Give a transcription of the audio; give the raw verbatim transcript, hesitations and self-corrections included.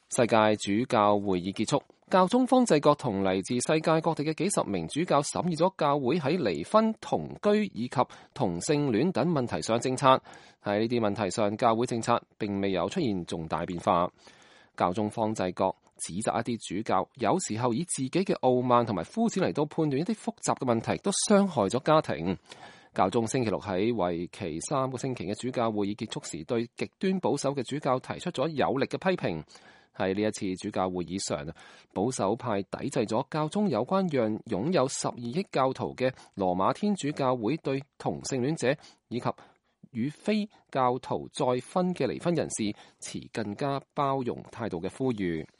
世界主教會議結束，教宗方濟各同嚟自世界各地嘅幾十名主教審議咗教會喺離婚、同居以及同性戀等問題上嘅政策。喺呢啲問題上，教會政策並未有出現重大變化。教宗方濟各指責一啲主教有時候以自己嘅傲慢同埋膚淺嚟到判斷一啲複雜嘅問題，都傷害咗家庭。教宗星期六喺為期三個星期嘅主教會議結束時，對極端保守嘅主教提出咗有力嘅批評。喺呢一次主教會議上，保守派抵制咗教宗有關讓擁有十二億教徒嘅羅馬天主教會對同性戀者以及與非教徒再婚嘅離婚人士持更加包容態度嘅呼籲。